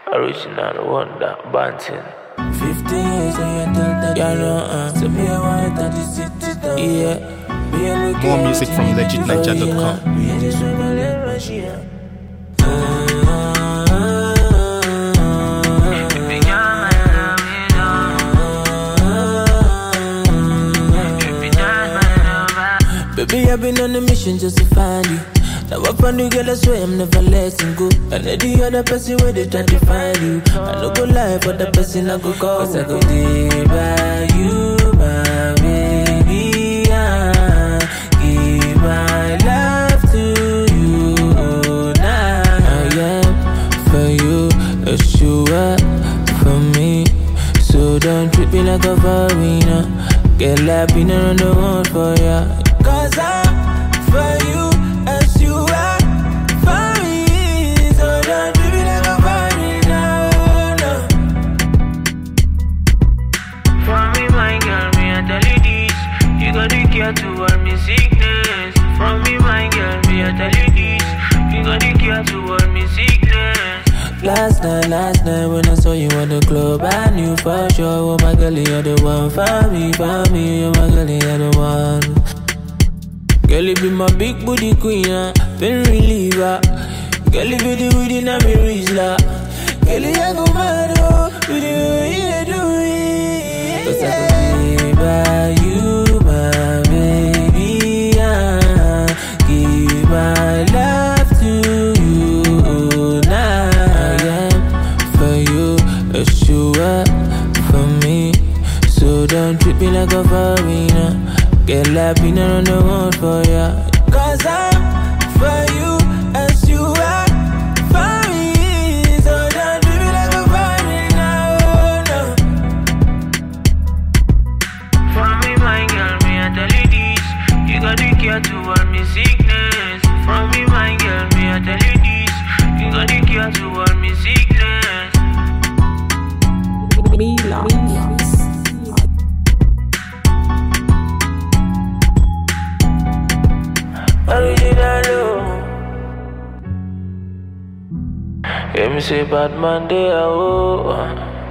Original wonder, Banting. 50 years and you tell that you know, so me I want to the city down. Yeah. More music from legitniger.com. Me and this woman in Russia. Baby, I've been on a mission just to find you. Now I found you, girl, I swear I'm never letting go. And the other person where they try to find you, I no go lie, but the person I go call. Cause I go day by you, my baby. I give my love to you now. I am for you, as you are for me. So don't treat me like a foreigner. Get like been on the one for ya. Cause I'm for you as you are for me. So don't treat me like a foreigner, no. For me, my girl, me I tell you this. You got the cure to all me sickness. For me, my girl, me I tell you this. You got the cure to all me sickness. Last night when I saw you at the club, I knew for sure, oh my girl, you're the one for me, oh my girl, you're the one. Girl, you be my big booty queen, pain reliever. Girl, you be the weed in a me Rizla. Girl, you go mad, oh, with the way you do it. Cause I could be by you, my baby. I give my love to you now. I am for you, as you are for me. So don't treat me like a foreigner. Get like been on the one for ya. Cause I'm for you as you are for me. So don't treat me like a foreigner, no. For me, my girl, me I tell you this. You got the cure to all me sickness. For me, my girl, me I tell you this. You got the cure to all me sickness. Original. Yeah, me say bad man they are.